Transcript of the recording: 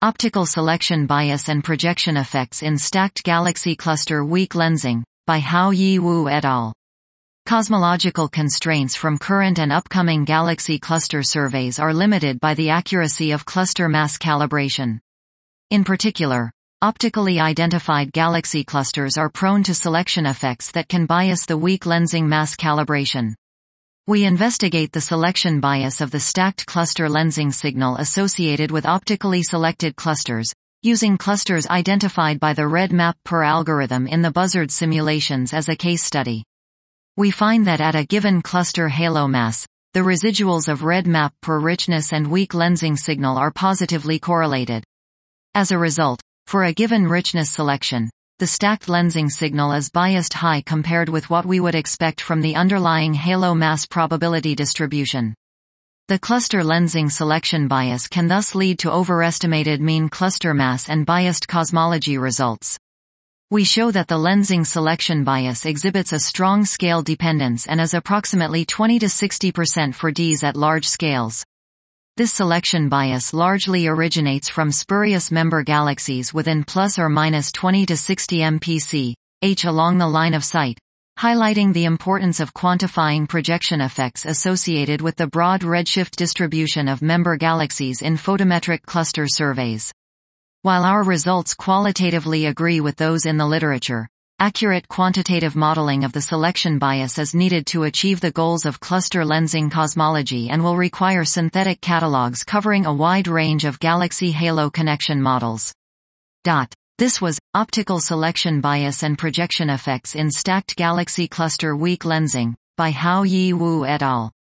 Optical Selection Bias and Projection Effects in Stacked Galaxy Cluster Weak Lensing, by Hao-Yi Wu et al. Cosmological constraints from current and upcoming galaxy cluster surveys are limited by the accuracy of cluster mass calibration. In particular, optically identified galaxy clusters are prone to selection effects that can bias the weak lensing mass calibration. We investigate the selection bias of the stacked cluster lensing signal associated with optically selected clusters, using clusters identified by the RED-MAP-PER algorithm in the Buzzard simulations as a case study. We find that at a given cluster halo mass, the residuals of RED-MAP-PER richness and weak lensing signal are positively correlated. As a result, for a given richness selection, the stacked lensing signal is biased high compared with what we would expect from the underlying halo mass probability distribution. The cluster lensing selection bias can thus lead to overestimated mean cluster mass and biased cosmology results. We show that the lensing selection bias exhibits a strong scale dependence and is approximately 20 to 60% for Ds at large scales. This selection bias largely originates from spurious member galaxies within plus or minus 20 to 60 mpc, h along the line of sight, highlighting the importance of quantifying projection effects associated with the broad redshift distribution of member galaxies in photometric cluster surveys. While our results qualitatively agree with those in the literature, accurate quantitative modeling of the selection bias is needed to achieve the goals of cluster lensing cosmology and will require synthetic catalogs covering a wide range of galaxy halo connection models. This was Optical Selection Bias and Projection Effects in Stacked Galaxy Cluster Weak Lensing, by Hao-Yi Wu et al.